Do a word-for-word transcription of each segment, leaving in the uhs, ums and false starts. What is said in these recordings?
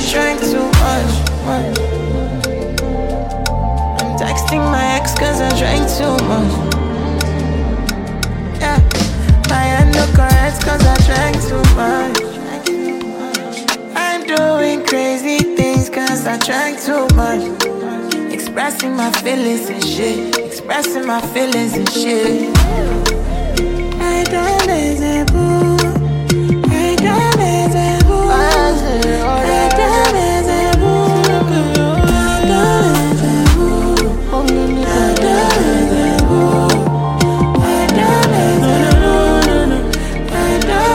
drank too much, much. I'm texting my ex cause I drank too much. Yeah, my hand no correct cause I drank too much. I'm doing crazy things cause I drank too much. Expressing my feelings and shit. Expressing my feelings and shit. I don't deserve boo. I don't deserve boo. I don't deserve boo. I don't deserve boo. I don't deserve boo. I don't deserve boo. I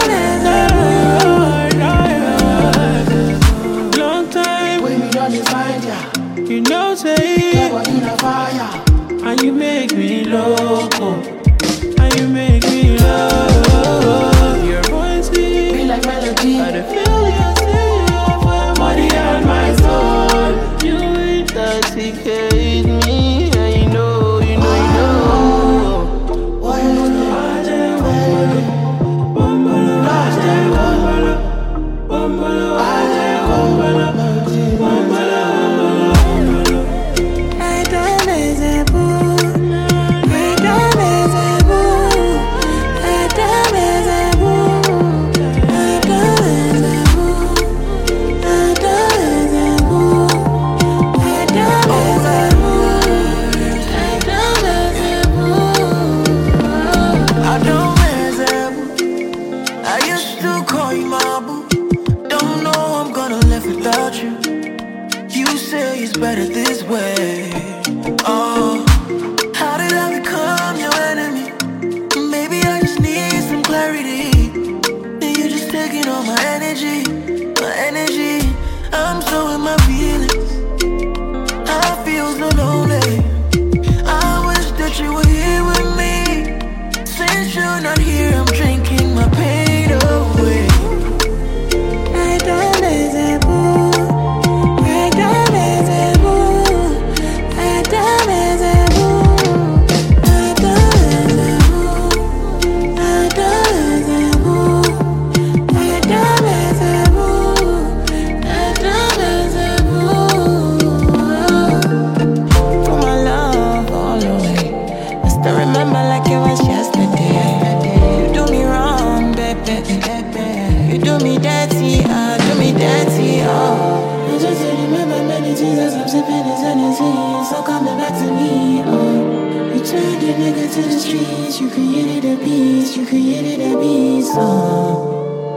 don't deserve boo. Long time when we don't find ya. You know say never in a fire. and you make me loco. And you make me love your voice Be like melody. I feel you still my body and my soul. You intoxicate me, and you know, you know, you know. Why you know? Without you, you say it's better this way. Oh, how did I become your enemy? Maybe I just need some clarity. And you're just taking all my energy, my energy. I'm so in my feelings. I feel so lonely. I wish that you were here with me. Since you're not here, I'm drinking my pain away. I don't deserve remember like it was yesterday. You do me wrong, baby. You do me dirty, oh, do me dirty, oh. I just remember many things as I'm sipping this energy. So coming back to me, oh. You turned a nigga to the streets. You created a beast, you created a beast, oh.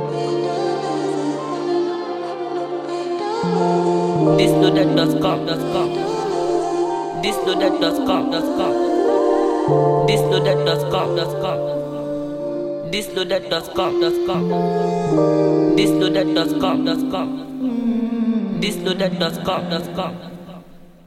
This loaded dot com dot com. This loaded dot com dot com. This loaded dot com dot com. This loaded dot com dot com. This loaded dot com dot com. This loaded dot com dot com.